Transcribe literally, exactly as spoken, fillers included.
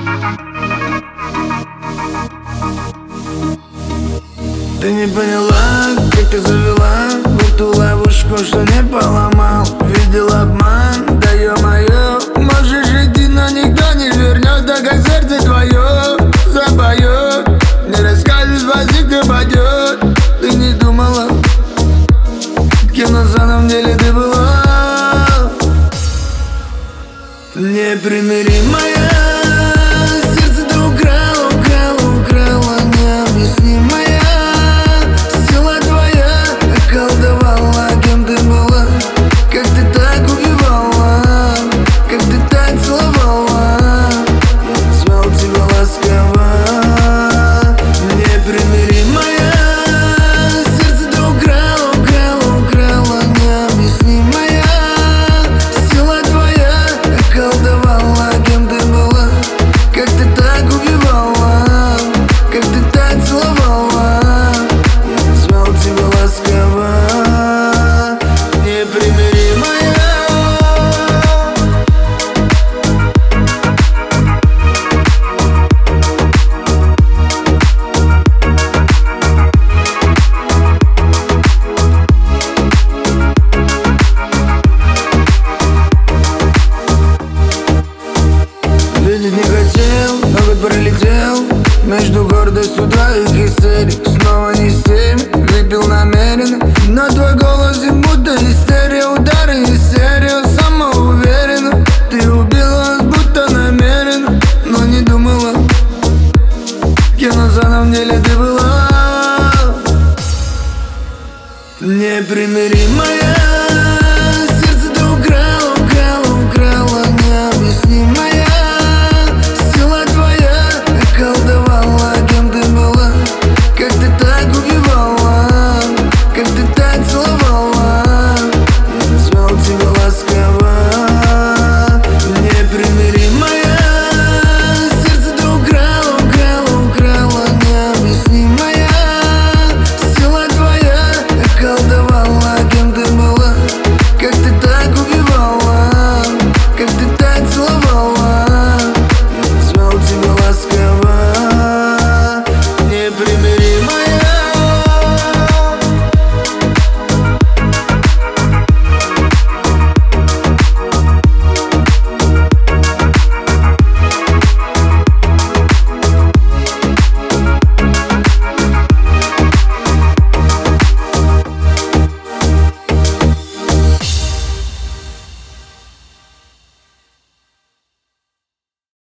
Ты не поняла, как ты завела в эту ловушку, что не поломал. Видел обман, да ё-моё. Можешь идти, но никто не вернет, так как сердце твое запоет. Не расскажешь, возик ты пойдет. Ты не думала, кем на самом деле ты была. Непримиримая. Видеть не хотел, но год пролетел между гордостью твоих истерик. Снова не с теми, выпил намеренно, но твой голос и будто истерия. Удары из серии, самоуверенно. Ты убила, будто намеренно, но не думала, кем на самом деле ты была. Непримиримая.